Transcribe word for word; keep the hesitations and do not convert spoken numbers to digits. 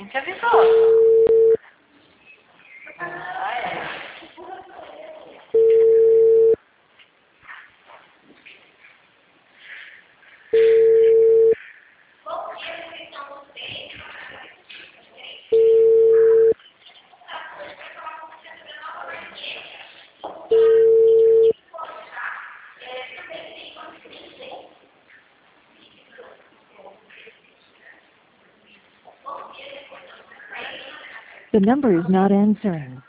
Já avisou? Ah, é. The number is not answering.